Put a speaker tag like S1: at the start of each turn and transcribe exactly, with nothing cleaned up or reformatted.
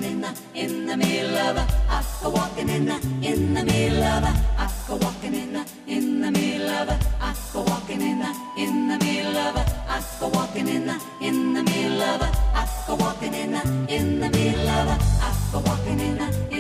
S1: in the in the middle of a I go walking in the in the middle of a I go walking in the in the middle of a I go walking in the in the middle of a I go walking in the in the middle of a I go walking in the in the middle of a I go walking in the